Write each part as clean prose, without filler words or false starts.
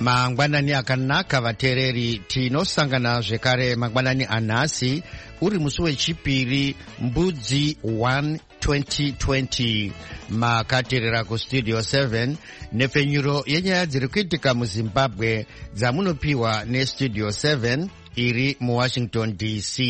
mangwanani akanaka vateereri, tinosangana zvekare mangwanani anhasi uri musi wechipiri mbudzi 1 2020. makateerera kustudio 7 nepfenyuro yenyaya dziri kuitika muzimbabwe dzamunopiwa nestudio 7 iri muwashington dc.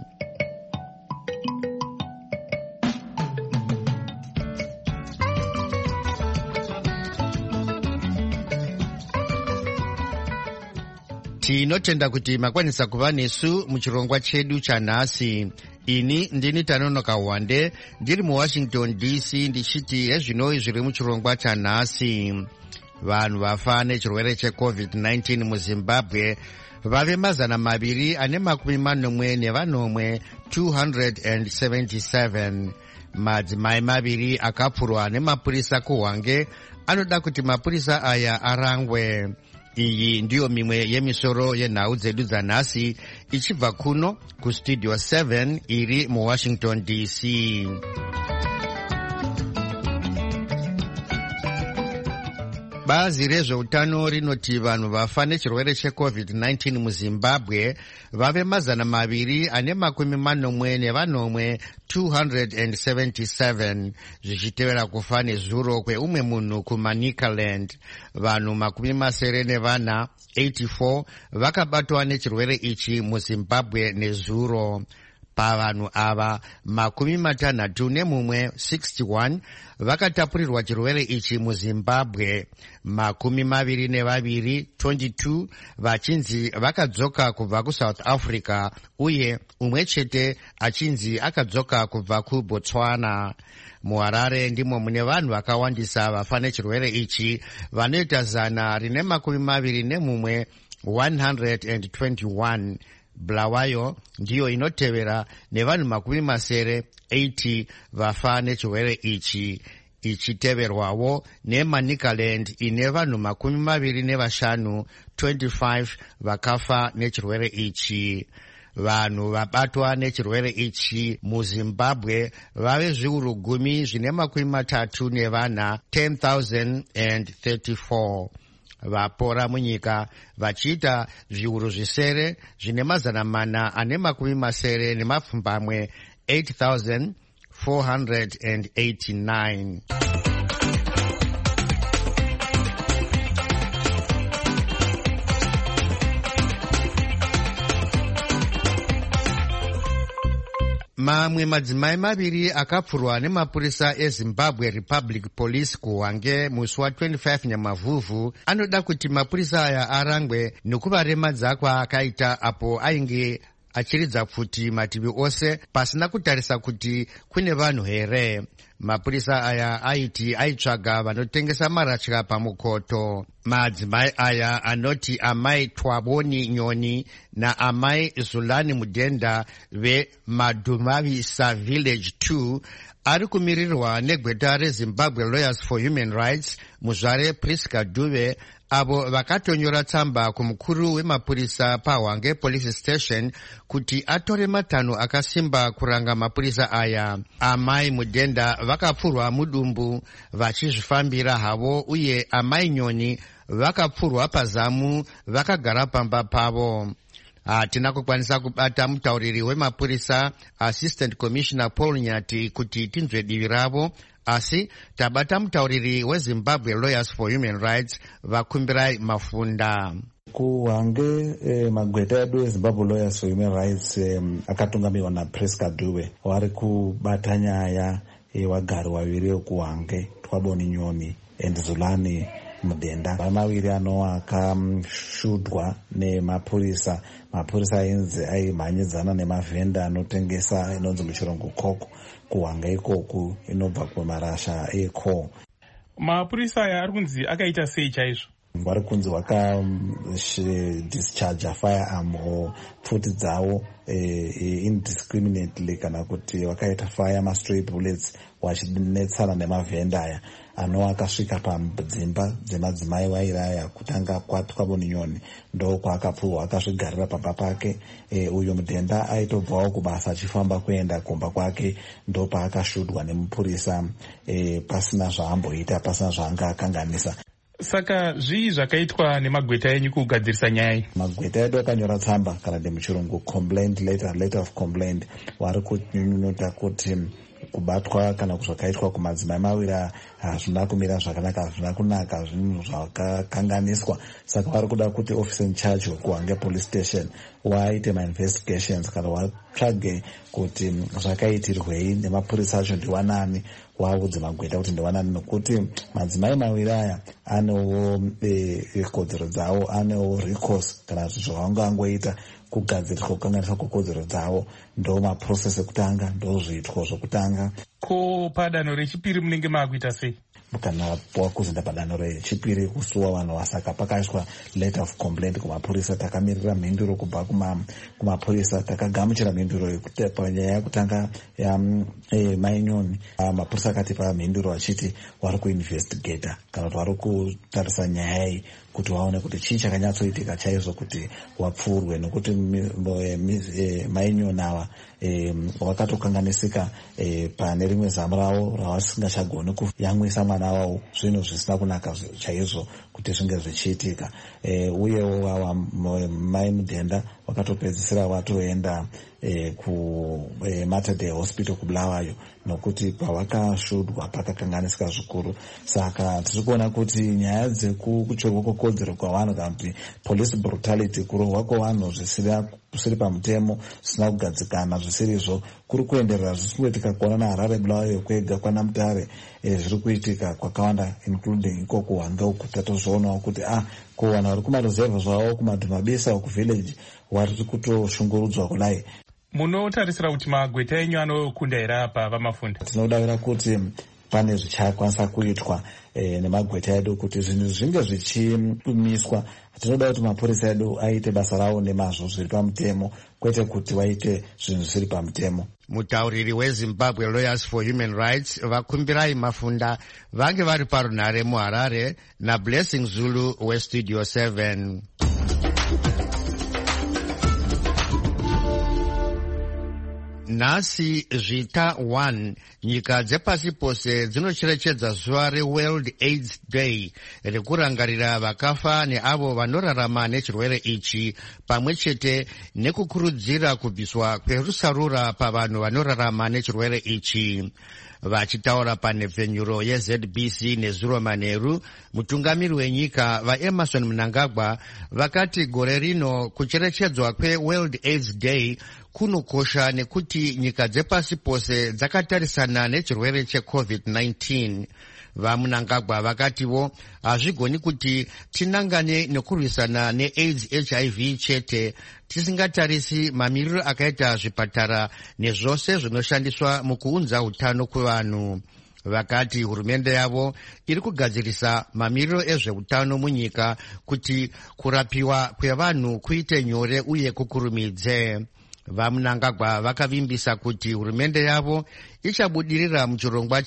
tinotenda kuti makwanisa kuva nesu muchirongwa chedu chanhasi. ini ndini Tanonoka Wande ndiri muwashington dc ndichiti ezvinoi zviri muchirongwa chanhasi. vanhu vafa nechirwere checovid-19 muzimbabwe vave 240 277. madzimai maviri akapfurwa nemapurisa kuhwange anoda kuti mapurisa aya arangwe. iyi ndiyo mimwe yemisoro yenhau dzedu dzanhasi ichibva kuno kustudio 7 iri muwashington dc. bazi rezveutano rinoti vanhu vafa nechirwere checovid-19 muzimbabwe vave 240 277, zvichitevera kufa nezuro kweumwe munhu kuManicaland. vanhu 74 84 vakabatwa nechirwere ichi muzimbabwe nezuro. pavanhu ava 61 61 vakatapurirwa chirwere ichi muzimbabwe. 22 22 vachinzi vakadzoka kubva kuSouth Africa uye umwe chete achinzi akadzoka kubva kuBotswana. muHarare ndimo mune vanhu vakawandisa vafa nechirwere ichi vanoita 121 121. Bulawayo ndiyo inotevera nevanhu 80 vafa nechirwere ichi, ichiteverwawo neManicaland ine vanhu 25 25 vakafa nechirwere ichi. vanhu vabatwa nechirwere ichi muzimbabwe vave zviuru 10 10,034. vapora munyika vachiita zviuru 9,480 8,489. mamwe madzimai maviri akapfurwa nemapurisa eZimbabwe Republic Police kuhwange musi wa25 Nyamavhuvhu anoda kuti mapurisa aya arangwe nekuvaremadza kwaakaita apo ainge achiridza pfuti mativi ose pasina kutarisa kuti kune vanhu here. mapurisa aya aiti aitsvaga vanotengesa maratya pamukoto. madzimai aya anoti amai Twaboni Nyoni naamai Zulani Mudenda veMadumavisa Village 2 ari kumirirwa negweta reZimbabwe Lawyers for Human Rights muzvare Priska Dube, avo vakatonyora tsamba kumukuru wemapurisa paHwange Police Station kuti atore matanho akasimba kuranga mapurisa aya. amai Mudenda vakapfurwa mudumbu vachizvifambira havo uye amai Nyoni vakapfurwa pazamu vakagara pamba pavo. hatina kukwanisa kubata mutauriri wemapurisa Assistant Commissioner Paul Nyati kuti tinzwe divi ravo, asi tabata mutauriri weZimbabwe Lawyers for Human Rights Vakumbirai Mafunda. kuHwange magweta edu eZimbabwe Lawyers for Human Rights akatungamiwa naPriska Dube wari kubata nyaya yevagari vaviri vekuHwange, Twaboni Nyoni and Zulani Mudenda. vamaviri anova akashudwa nemapurisa. mapurisa ainzi aimhanyidzana nemavhenda anotengesa inonzi muchirungu coke kuHwange ikoku inobva kumarasha eco. mapurisa aya ari kunzi akaita sei chaizvo? vari kunzi vakadischarge firearm or pfuti dzavo indiscriminately, kana kuti vakaita fire mastray bullets vachinetsana nemavhenda aya anova akasvika padzimba dzemadzimai vairaya kutanga kwaTwaboni Nyoni ndokwaakapfurwa akazvigarira pamba pake. uyo Mudenda aitobvawo kubasa achifamba kuenda kumba kwake ndopaakashudwa nemupurisa pasina zvaamboita, pasina zvaanga akanganisa. Saka zvii zvakaitwa nemagweta enyu kugadzirisa nyaya iyi? Magweta edu akanyora tsamba kana muchirungu complaint letter of complaint, vari kunyunyuta kuti kubatwa kana zvakaitwa kumadzimai maviri hazvina kumira zvakanaka, hazvina kunaka, zvinhu zvakakanganiswa. Saka vari kuda kuti officer in charge wekuHwange police station waite ma-investigations kana watsvage kuti zvakaitirwei nemapurisa acho ndiwanani, waudze Magweta kuti ndiwanani, nokuti madzimai maviri aya anewo kodzero dzavo, anewo recourse kana zvavangangoita kugadziriswa kukanganiswa kwekodzero dzavo. Ndo maprocess ekutanga, ndo zviitwa zvokutanga. Ko padanho rechipiri munenge maakuita sei? Kana wakuzoenda padanho rechipiri kusuwa vanhu, saka pakaiswa letter of complaint kumapurisa. Takamirira mhinduro kubva kumapurisa, takagamuchira mhinduro panyaya yekutanga mainyoni. Mapurisa akatipa mhinduro achiti vari kuinvestigata kana kuti vari kutarisa nyaya iyi kuti waone kuti chii chakanyatsoitika chaizvo kuti wapfuurwe, nokuti mainyoni ava vakatokanganisika pane rimwe zamu ravo ravasingachagoni kuyamwisa mwana wavo, zvinhu zvisina kunaka chaizvo kuti zvinge zvichiitika. Uyewo ava mai mudhenda vakatopedzisira vatoenda kuMater Dei Hospital kuBulawayo, nokuti pavakasvudwa pakakanganisika zvikuru. Saka tiri kuona kuti nyaya dzekukucherwa kwekodzero kwavanhu kana kuti police brutality, kurohwa kwavanhu zvisiri pamutemo, zvisina kugadzikana, zvisirizvo kuri kuenderera zvisingoitika kuona naHarare, Bulawayo kwega, kwaNamutare zviri kuitika kwakawanda, including iko kuHwange uku. Tatozvoonawo kuti ko vanhu vari kumaruzevha zvavo, kumadhumabisa, kuvillage, vari kutoshungurudzwa kudai. Munotarisira kuti magweta enyu anokunda here apa vamafunda? Tinodavira kuti pane zvichakwanisa kuitwa nemagweta edu kuti zvinhu zvinge zvichimiswa. Tinoda kuti mapurisa edu aite basa ravo nemazvo zviri pamutemo, kwete kuti vaite zvinhu zvisiri pamutemo. Mutauriri weZimbabwe Lawyers for Human Rights vakumbirai Mafunda vange vari parunhare muHarare naBlessing Zulu weStudio 7. Nhasi zvita 1 nyika dzepasi pose dzinocherechedza zuva reWorld AIDS Day rekurangarira vakafa neavo vanorarama nechirwere ichi, pamwe chete nekukurudzira kubviswa kwerusarura pavanhu vanorarama nechirwere ichi. Vachitaura panhepfenyuro yeZBC neZuro Manheru, mutungamiri wenyika vaEmerson Mnangagwa vakati gore rino kucherechedzwa kweWorld AIDS Day kunokosha nekuti nyika dzepasi pose dzakatarisana nechirwere cheCovid-19. VaMnangagwa vakatiwo hazvigoni kuti tinangane nekurwisana neAIDS HIV chete tisingatarisi mamiriro akaita zvipatara nezvose zvinoshandiswa mukuunza utano kuvanhu. Vakati hurumende yavo iri kugadzirisa mamiriro ezveutano munyika kuti kurapiwa kwevanhu kuite nyore uye kukurumidze. VaMnangagwa vakavimbisa kuti hurumende yavo ichabudirira muchirongwa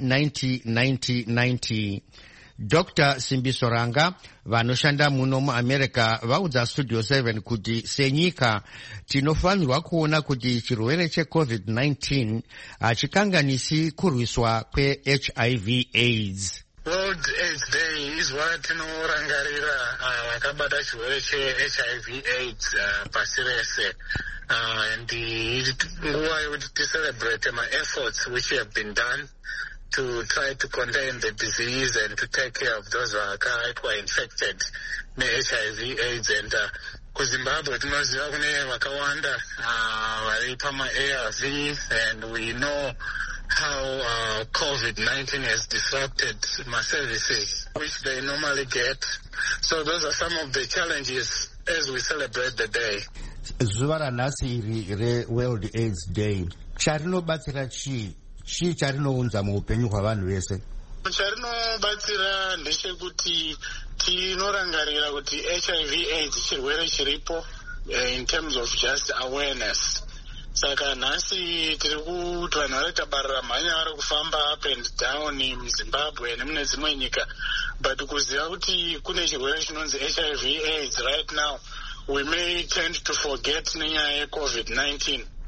che90-90-90. Dr. Simbiso Ranga vanoshanda muno muAmerica vaudza Studio 7 kuti senyika tinofanirwa kuona kuti chirwere cheCovid-19 hachikanganisi kurwiswa kweHIV AIDS. World AIDS Day izuva tinorangarira vakabata chirwere cheHIV AIDS pasi rese. And nguva yekuti ticelebrate efforts which have been done to try to contain the disease and to take care of those who are infected ne-HIV AIDS. And kuZimbabwe tinoziva kune vakawanda vari pama-ARV, and we know how COVID-19 has disrupted my services which they normally get. So those are some of the challenges as we celebrate the day. Zuva ranhasi iri reWorld AIDS Day charinobatsira chii charinounza muupenyu hwavanhu vese? Charinobatsira ndechekuti tinorangarira kuti HIV AIDS chirwere chiripo in terms of just awareness. Saka nhasi tiri kuti vanhu vari tabarira mhanya vari kufamba up and down muZimbabwe nemune dzimwe nyika, but kuziva kuti kune chirwere chinonzi HIV AIDS right now, we may tend to forget nenyaya yeCovid-19.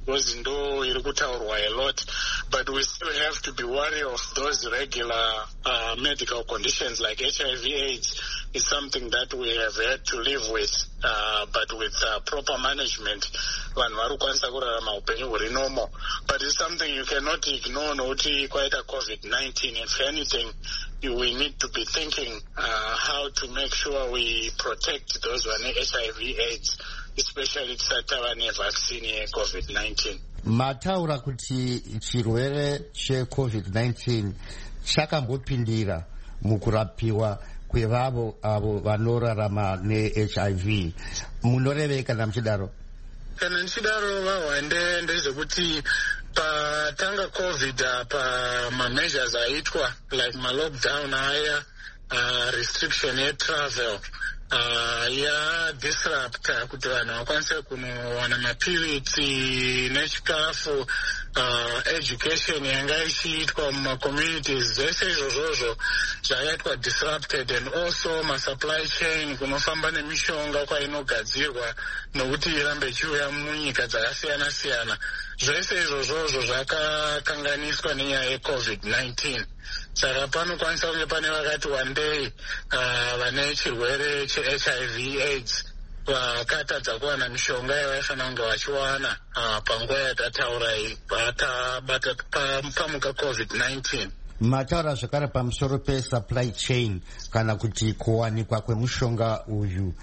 because ndo iri kutaurwa a lot, but we still have to be wary of those regular medical conditions like HIV/AIDS. Is something that we have had to live with, but with proper management, vanhu vari kukwanisa kurarama upenyu huri normal. But it's something you cannot ignore nokuti kwaita COVID-19. If anything, we need to be thinking how to make sure we protect those vane HIV/AIDS, especially tisati tava nevaccine ye-COVID-19. Mataura kuti chirwere che-COVID-19 chakambopindira mukurapiwa kwevavo avo vanorarama ne-HIV. Munorevei kana muchidaro? Kana ndichidaro vahwande ndezvekuti patanga COVID pama-measures aitwa like ma-lockdown aya, restriction ye-travel ya-disrupta kuti vanhu vakwanise kunowana mapiritsi nechikafu, education yanga ichiitwa muma-communities, zvese izvozvozvo zvakaitwa disrupted, and also ma-supply chain kunofamba nemishonga kwainogadzirwa nokuti irambe ichiuya munyika dzakasiyana-siyana. Zvese izvozvozvo zvakakanganiswa nenyaya ye-COVID-19. Saka panokwanisa kunge pane vakati wandei vane chirwere che-HIV/AIDS vakatadza kuwana mishonga yavaifanira kunge vachiwana panguva yatataura iyi pamuka COVID-19. Mataura zvakare pamusoro pe-supply chain kana kuti kuwanikwa kwemushonga uyu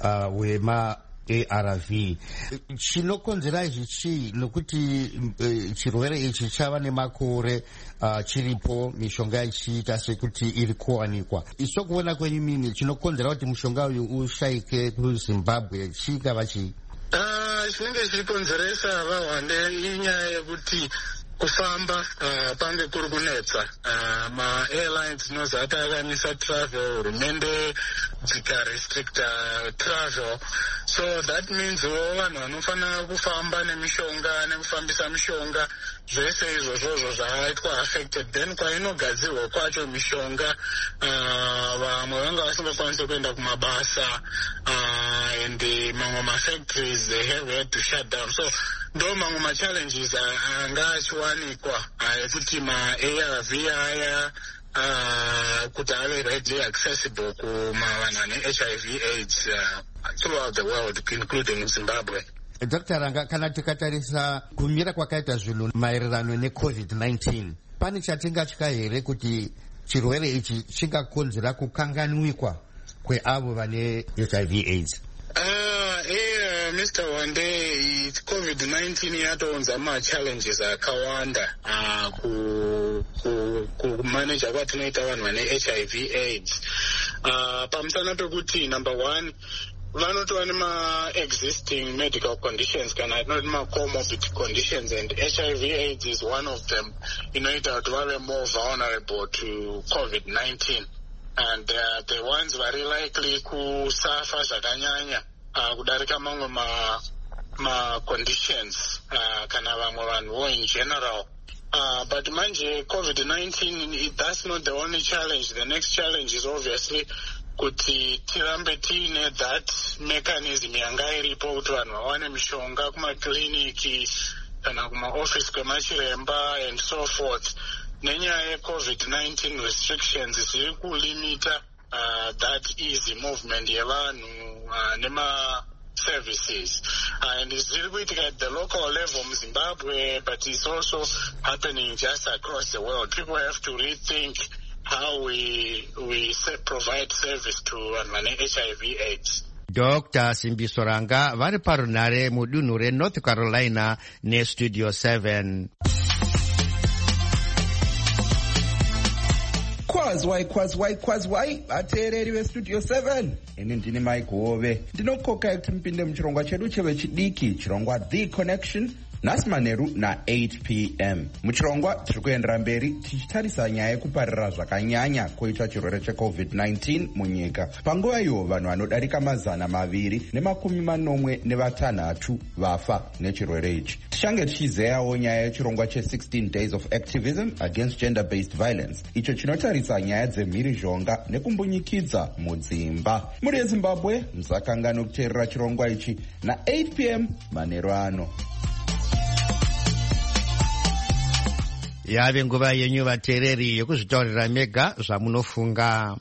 wema-ARV. Chinokonzera izvi chii? Nokuti chirwere ichi chava nemakore chiripo, mishonga ichiita sekuti iri kuwanikwa. Iso kuona kwenyu mimi chinokonzera kuti mushonga uyu ushayike kuZimbabwe chingava chii? Chinenge chichikonzeresa vahwande inyaya yekuti kufamba pange kuri kunetsa, ma-airlines dzinozati akanisa travel, hurumende dzikarestricta travel, so that means vanhu vanofanira kufamba nemishonga nekufambisa mishonga, zvese izvozvozvo zvakaitwa affected. Then kwainogadzirwa kwacho mishonga, vamwe vanga vasingakwanisi kuenda kumabasa, and mamwe ma-factories they have had to shut down. So ndo mamwe ma-challenges anga achiwanikwa ekuti ma-ARV aya kuti ave readily accessible kuvanhu vane HIV/AIDS throughout the world, including Zimbabwe. Dr. Ranga, kana tikatarisa kumira kwakaita zvinhu maererano ne-COVID-19, pane chatingatya here kuti chirwere ichi chingakonzera kukanganwikwa kweavo vane HIV/AIDS? Mr. Wande, COVID-19 yatounza ma-challenges akawanda kumaneja kwatinoita vanhu vane HIV/AIDS. Pamusana pekuti number one, vanotova nema-existing medical conditions kana not ma-comorbid conditions, and HIV/AIDS is one of them. Inoita kuti vave more vulnerable to COVID-19, and the ones very likely kusafa zvakanyanya kudarika mamwe ma-conditions kana vamwe vanhuwo in general. But manje COVID-19, that's not the only challenge. The next challenge is obviously kuti tirambe tiine that mechanism yanga iripo kuti vanhu vawane mishonga kumakliniki kana kumaofisi kwemachiremba and so forth. Nenyaya ye-COVID-19 restrictions zviri kulimita that easy movement yevanhu nema-services, and it's really kuitika at the local level in Zimbabwe, but it's also happening just across the world. People have to rethink how we provide service to HIV/AIDS. Dr. Simbiso Ranga vari parunare mudunhu reNorth Carolina neStudio 7. Kwazwai vateereri veStudio 7, ini ndini Mike Hove. Ndinokokai kuti mupinde muchirongwa chedu chevechidiki, chirongwa The Connection, nhasi manheru na8 p.m. Muchirongwa tiri kuendera mberi tichitarisa nyaya yekuparira zvakanyanya koita chirwere cheCovid-19 munyika. Panguva iyo vanhu vanodarika 246 vafa nechirwere ichi. Tichange tichizeyawo nyaya yechirongwa che16 Days of Activism Against Gender-Based Violence, icho chinotarisa nyaya dzemhirizhonga nekumbundikidza mudzimba. Muri yeZimbabwe musakangana kuteerera chirongwa ichi na8 p.m. manheru ano. Yave nguva yenyu vateereri yokuzvitaurira mega zvamunofunga.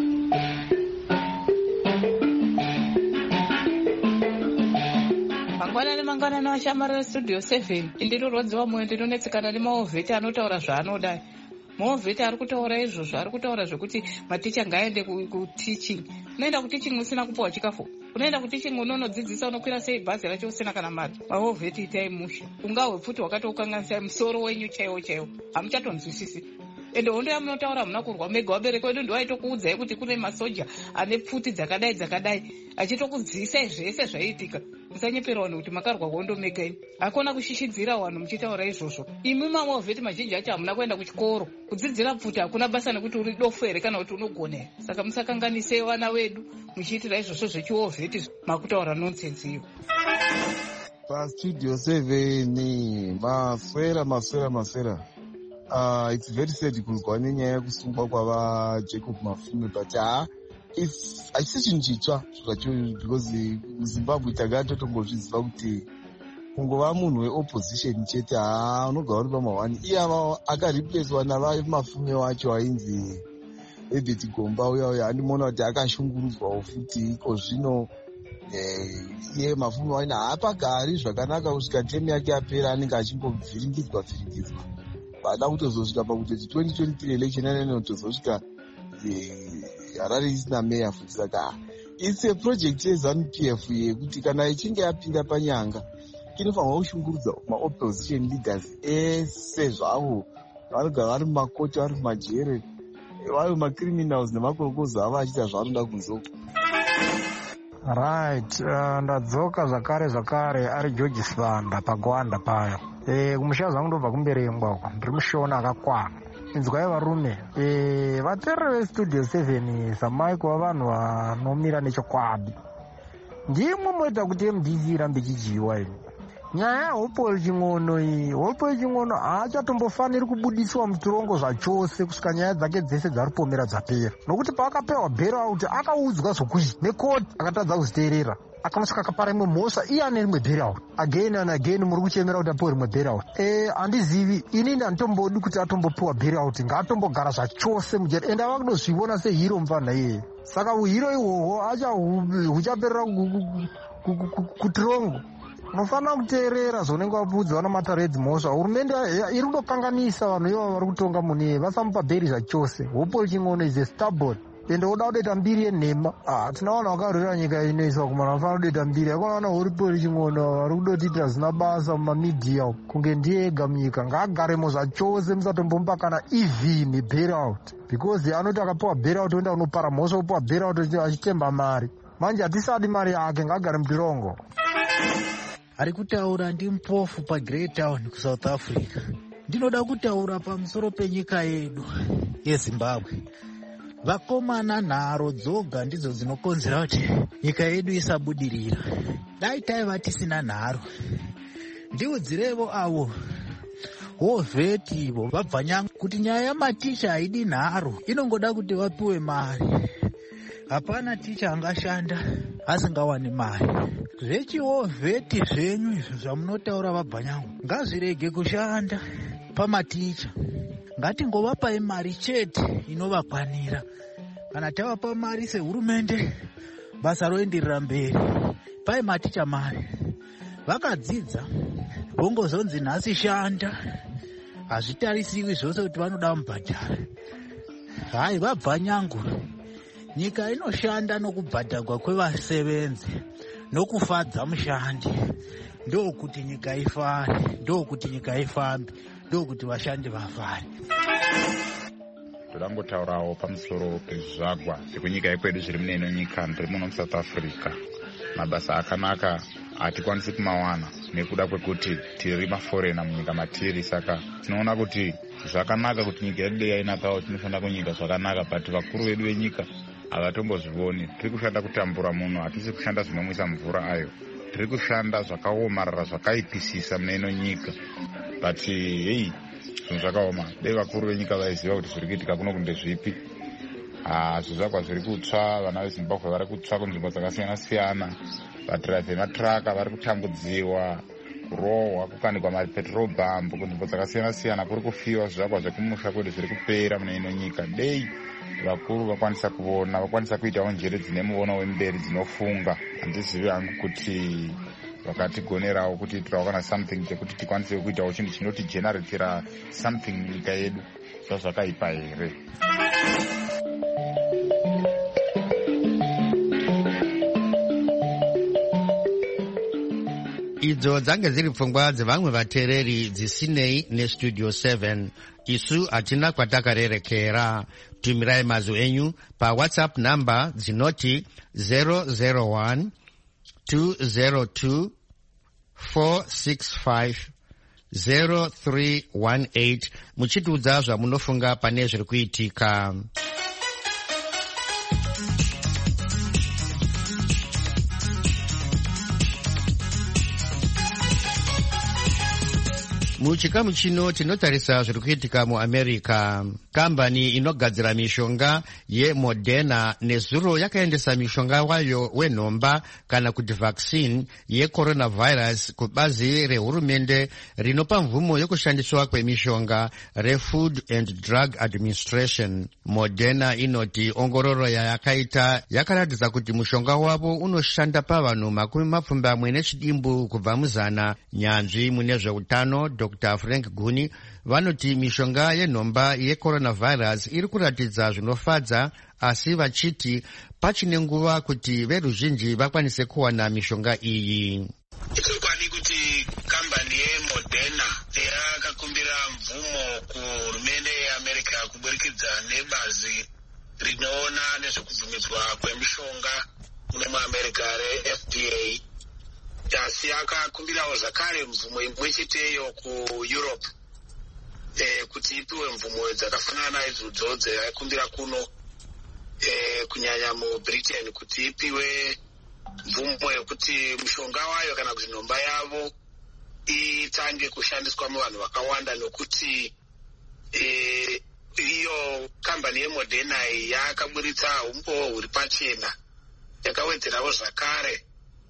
Mangwana washamarira studio 7 indinorodziwa mwoyo ndinonetsekana nemaovheti anotaura zvaanoda. Maovheti ari kutaura izvozvo, ari kutaura zvekuti maticha ngaende kuteaching. Unoenda kuteaching usina kupiwa chikafu? Unoenda kuteaching unonodzidzisa unokwira sei bhazi racho usina kana mari? Maovheti itai musha. Ungahwe futi wakatokanganisa musoro wenyu chaiwo. Hamuchatonzwisisi. Ende hondo yamunotaura muna kurwa mega wabereka wedu ndiwo aitokuudzai kuti kune masoja ane pfuti dzakadai achitokudzidzisai zvese zvaiitika. Musanyepera vanhu kuti makarwa hondo mega ini. Hakuna kushishidzira vanhu muchitaura izvozvo. Imi mamovheti mazhinji acho hamuna kuenda kuchikoro. Kudzidzira pfuti hakuna basa nekuti uri dofu here kana kuti unogona here. Saka musakanganise vana vedu muchiitira izvozvo zvechiovheti makutaura nonsense iyo. Studio 7 maswera. It's very sad kunzwa nenyaya yekusungwa kwava Jacob Mafume, but haisi chinhu chitsva zvacho, because muZimbabwe tanga totongozviziva kuti kungova munhu weopposition chete unogara uri pamahwani. Iye akareplacewa navaMafume wacho ainzi Herbert Gomba uya andimoona kuti akashungurudzwawo futi. Iko zvino iye Mafume waina haapagari zvakanaka kusvika temu yake yapera, anenge achimbovhiringidzwa. Vada kutozosvika pakutoti 2023 election anotozosvika Harare isina meya futi. Saka it's a project yeZANU-PF yekuti kana ichinge yapinda panyanga inofanirwa kushungurudza maopposition leaders ese zvavo vanogara vari mumakoti, vari mumajere, vari macriminals nemakorokozo avo achiita zvavanoda kunzoko. Right, ndadzoka zvakare ari George Sibanda pagwanda paya. Kumusha zvangu ndobva kumberengwa uko, ndiri mushona akakwana. Inzwai varume, vateereri vestudio 7 samai kuva vanhu vanomira nechokwadi. Ndimwe moita kuti MDC irambe ichijiwa ini. Nyaya yeHope Ching'ono iyi, Hope Ching'ono haachatombofaniri kubudiswa mutorongo zvachose kusvika nyaya dzake dzese dzaripomera dzapera. Nokuti paakapewa bailout akaudzwa zvokuti nekoti akatadza kuzviteerera. Akamusvika akapara imwe mhosva iye ane rimwe bailout. Again and again muri kuchemera kuti apiwe rimwe bailout. Handizivi, inini handitombodi kuti atombopiwa bailout, ngaatombogara zvachose mujeri. Ende ava kudozviona sehiro mufana iyeye. Saka uhiro ihwohwo huchaperera kutirongo. Munofanira kuteerera zvaunenge wapudzwa namataredzi mhosva. Hurumende iri kudokanganisa vanhu ivavo vari kutonga muni, vasamupa bheri zvachose. Hope Ching'ono is a stubborn. Ende uda kudoita mbiri yenhema. Tina vanhu vakarwira nyika inoiswa kumana vanofana kudoita mbiri. Hakuna vana Hope Ching'ono vari kudotiitira zina basa mumamidhiya kunge ndiye ega munyika. Ngaagaremo zvachose, musatombomupa kana even bailout. Because anoti akapiwa bailout oenda unopara mhosva, opiwa bailout achitemba mari. Manje hatisadi mari yake, ngaagare mutorongo. Ari kutaura ndi mpofu paGreat Town kuSouth Africa. Ndinoda kutaura pamusoro penyika yedu yeZimbabwe. Vakomana nharo dzoga ndidzo dzinokonzera kuti nyika yedu isabudirira. Dai taiva tisina nharo, ndiudzirevo avo hovheti ivo vabvanyanga kuti nyaya yamaticha haidi nharo, inongoda kuti vapiwe mari. Hapana ticha angashanda asingawani mari. Zvechihovheti zvenyu izvo zvamunotaura vabvanyangu ngazvirege kushanda pamaticha. Ngatingovapai mari chete inovakwanira. Kana tavapa mari sehurumende, basa roenderera mberi. Pai maticha mari. Vakadzidza vongozonzi nhasi shanda, hazvitarisiwi zvose kuti vanoda mubhadhara. Hai, vabvanyangu, nyika inoshanda nokubhadharwa kwevasevenzi nokufadza mushandi. Ndokuti nyika ifare, ndokuti nyika ifambe, ndokuti vashandi vafare. Todangotaurawo pamusoro pezvagwa zvekunyika yekwedu zviri muneno nyika ndiri muno muSouth Africa. Mabasa akanaka hatikwanisi kumawana nekuda kwekuti tiri maforena munyika matiri. Saka tinoona kuti zvakanaka kuti nyika yedu yainakawo, tinofanira kunyika zvakanaka, but vakuru vedu venyika havatombozvivoni. Tiri kushanda kutambura muno, hatisi kushanda zvinomwisa mvura ayo. Tiri kushanda zvakaomarara zvakaipisisa muneno nyika, but hei zvinhu zvakaoma. Dei vakuru venyika vaiziva kuti zviri kuitika kuno kunde zvipi. Zvizvakwa zviri kutsva, vana veZimbabwe vari kutsva kunzvimbo dzakasiyana siyana, vadhiraivhi vematraka vari kutambudziwa, kurohwa, kukanikwa mapetrol bump kunzvimbo dzakasiyana-siyana, kuri kufiwa zvivakwa zvekumusha kwedu zviri kupera mune ino nyika. Dei vakuru vakwanisa kuona, vakwanisa kuitawo njere dzine muono wemberi dzinofunga. Handizivi hangu kuti vakatigonerawo kutiitirawo kana something chekuti tikwanise kuitawo chinhu chinotigeneratira something munyika yedu. Zvakaipa here? Idzo dzange dziri pfungwa dzevamwe vateereri dzisinei nestudio 7. Isu hatina kwatakarerekera. Tumirai mazwi enyu paWhatsApp namba dzinoti 001 202 465 0318 muchitiudza zvamunofunga pane zviri kuitika. Muchikamu chino tinotarisa zviri kuitika muAmerica. Kambani inogadzira mishonga yeModerna nezuro yakaendesa mishonga wayo wenhomba kana kuti vaccine yecoronavirus kubazi rehurumende rinopa mvumo yokushandiswa kwemishonga reFood and Drug Administration. Moderna inoti ongororo yayakaita yakaratidza kuti mushonga wavo unoshanda pavanhu 24 kubva muzana. Nyanzvi mune zveutano Dr. Frank Guni vanoti mishonga yenhomba yecoronavirus iri kuratidza zvinofadza, asi vachiti pachine nguva kuti veruzhinji vakwanise kuwana mishonga iyi. Chokwadi kuti kambani yeModerna yakakumbira mvumo kuhurumende yeAmerica kuburikidza nebazi rinoona nezvekubvumidzwa kwemishonga mune muAmerica reFDA. Asi akakumbirawo zvakare mvumo imwe cheteyo kuEurope kuti ipiwe mvumo dzakafanana idzodzo dzakakumbira kuno, kunyanya muBritain, kuti ipiwe mvumo yekuti mushonga wayo kana kuti nhomba yavo itange kushandiswa muvanhu vakawanda, nokuti iyo kambani yeModerna yakaburitsa umbowo huri pachena. Yakawedzerawo zvakare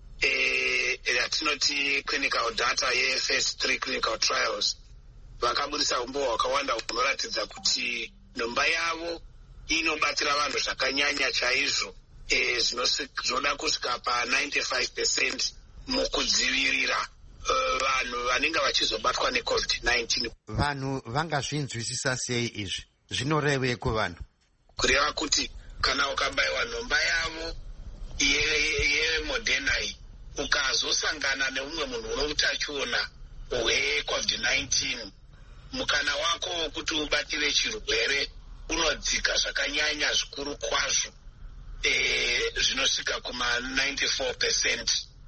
yatinoti clinical data yephase 3 clinical trials. Vakaburitsa umbowo hwakawanda hunoratidza kuti nhomba yavo inobatsira vanhu zvakanyanya chaizvo, zvinoda kusvika pa95% mukudzivirira vanhu vanenge vachizobatwa neCovid-19. Vanhu vangazvinzwisisa sei izvi? Zvinorevei kuvanhu? Kureva kuti kana ukabayiwa nhomba yavo yeModerna iyi ukazosangana neumwe munhu uno utachiona hweCovid-19, mukana wako wokuti ubatire chirwere unodzika zvakanyanya zvikuru kwazvo, zvinosvika kuma94%.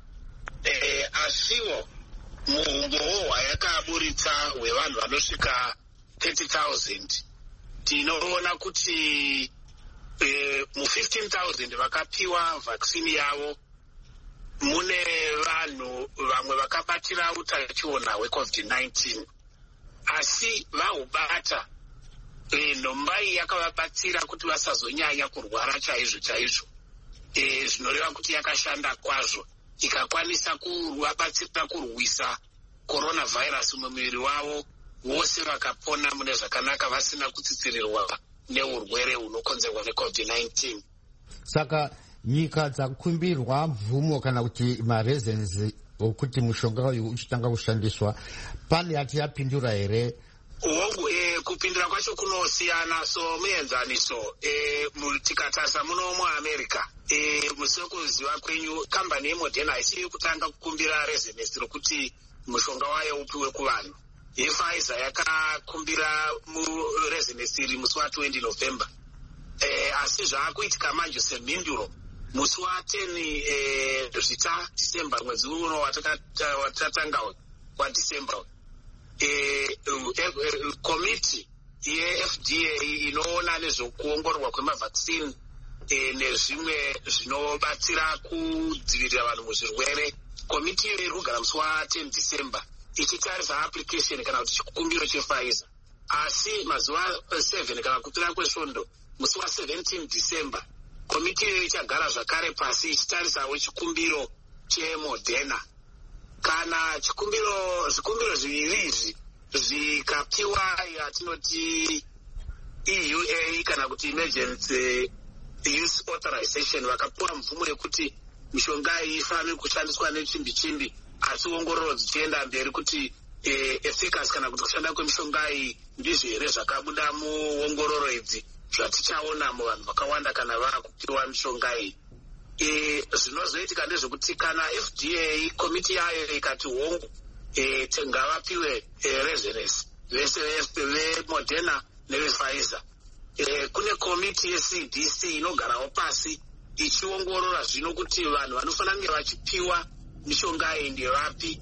Asiwo muumbowo hwayakaburitsa hwevanhu vanosvika 30,000 tinoona kuti mu15,000 vakapiwa vaccine yavo mune vanhu vamwe vakabatira utachiona hweCovid-19, asi vahubata nhomba iyi yakavabatsira kuti vasazonyanya kurwara chaizvo chaizvo. Zvinoreva kuti yakashanda kwazvo, ikakwanisa kuvabatsira kurwisa coronavirus mumuviri wavo, vose vakapona mune zvakanaka vasina kutsitsirirwa neurwere hunokonzerwa neCovid-19. Saka nyika dzakumbirwa mvumo kana kuti mareasons okuti mushonga uyu uchitanga kushandiswa, pane yati yapindura here? Kupindura kwacho kunosiyana. So muenzaniso tikatarisa muno muAmerica, musekuziva kwenyu kambani yeModerna isiri kutanga kukumbira reasons rokuti mushonga wayo upiwe kuvanhu. yePfizer yakakumbira mureasons iri musi wa20 November. Asi zvaakuitika manje semhinduro musi wa10 zvita December, mwedzi uno watatanga waDecember. Komiti yeFDA inoona nezvekuongororwa kwemavaccine nezvimwe zvinobatsira kudzivirira vanhu muzvirwere, komiti iyo iri kugara musi wa10 December ichitarisa application kana kuti chikumbiro chePfizer. Asi mazuva 7 kana kupera kwesvondo musi wa17 December komiti iyo ichagara zvakare pasi ichitarisawo chikumbiro cheModerna kana zvikumbiro zviviri izvi zvikapiwa yatinoti EUA kana kuti emergency use authorization, vakapiwa mvumo yekuti mishonga iyi ifanire kushandiswa nechimbi asi ongororo dzichienda mberi kuti efficacy kana kuti kushanda kwemishonga iyi ndizvo here zvakabuda muongororo idzi zvatichaona muvanhu vakawanda kana vakupiwa mishonga iyi. Zvinozoitika ndezvekuti kana FDA komiti yayo ikati hongu ngavapiwe reference vese veModerna nevePfizer, kune komiti yeCDC inogarawo pasi ichiongorora zvino kuti vanhu vanofanira kunge vachipiwa mishonga iyi ndevapi.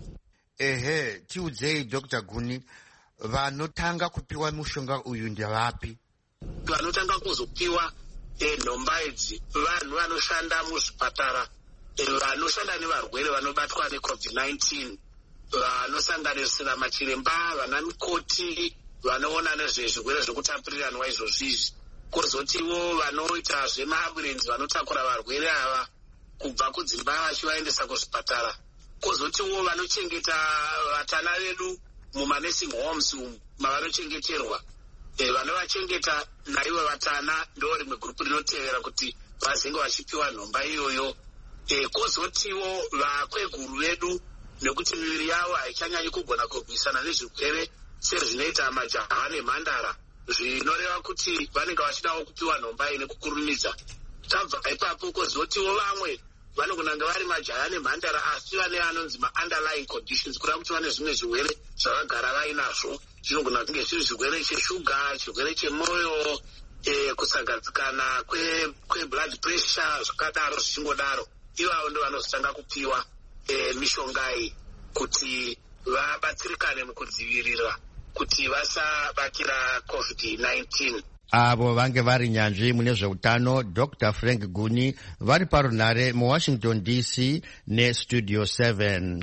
Tiudzei Dr. Guni, vanotanga kupiwa mushonga uyu ndevapi? Vanotanga kuzopiwa nhomba idzi vanhu vanoshanda muzvipatara, vanoshanda nevarwere vanobatwa neCovid-19, vanosanganisira machiremba, vana mikoti, vanoona nezvezvirwere zvekutapuriranwa izvozvizvi, kwozotiwo vanoita zvemaambulensi vanotakura varwere ava kubva kudzimba vachivaendesa kuzvipatara, kwozotiwo vanochengeta vatana vedu mumanursing homes mavanochengeterwa, vanovachengeta naivo vatana ndo rimwe gurupu rinotevera kuti vazenge vachipiwa nhomba iyoyo. Kwozotiwo vakweguru vedu, nekuti miviri yavo haichanyanyi kugona kurwisana nezvirwere sezvinoita majaha nemhandara, zvinoreva kuti vanenge vachidawo kupiwa nhomba iyi nekukurumidza. Tabva ipapo kwozotiwo vamwe vanogona kunge vari majaha nemhandara asi vane anonzi ma-underlying conditions, kureva kuti vane zvimwe zvirwere zvavagara vainazvo, zvinogona kunge zviri zvirwere cheshuga, chirwere chemwoyo, kusagadzikana kwe-blood pressure, zvakadaro zvichingodaro. Ivavo ndo vanozotanga kupiwa mishonga iyi kuti vabatsirikane mukudzivirira kuti vasabatira COVID-19. Avo vange vari nyanzvi mune zveutano Dr. Frank Guni vari parunhare muWashington DC neStudio 7.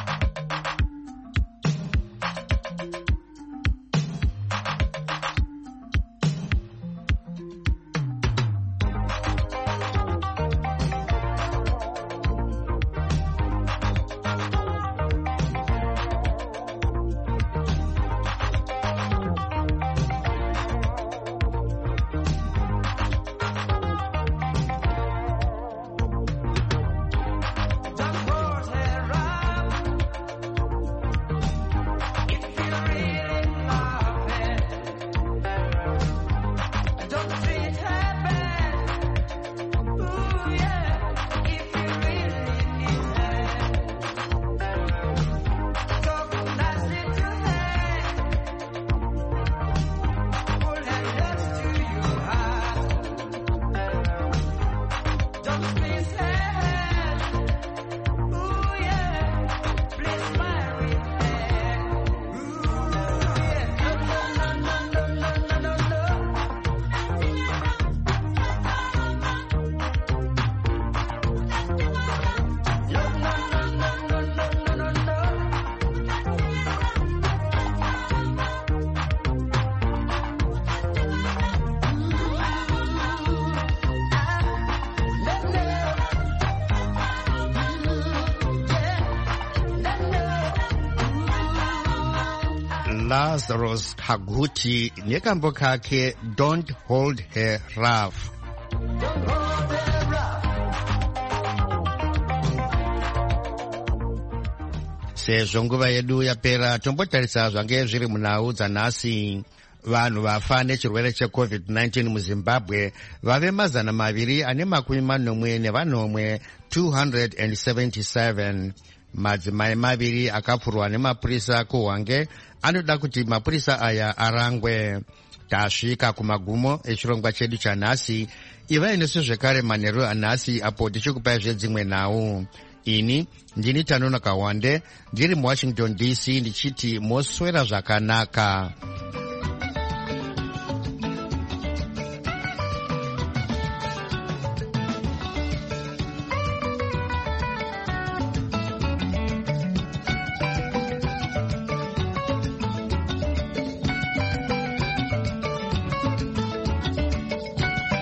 Lazarus Kaguti nekambo kake Don't Hold Her Rough. Sezvo nguva yedu yapera, tombotarisa zvange zviri munhau dzanhasi. Vanhu vafa nechirwere cheCovid-19 muZimbabwe vave 241 nevanomwe 277. Madzimai maviri akapfurwa nemapurisa kuHwange anoda kuti mapurisa aya arangwe. Tasvika kumagumo echirongwa chedu chanhasi. Ivai nesu zvekare manheru anhasi apo tichikupai zvedzimwe nhau. Ini ndini Tanonoka Wande ndiri muWashington DC ndichiti moswera zvakanaka.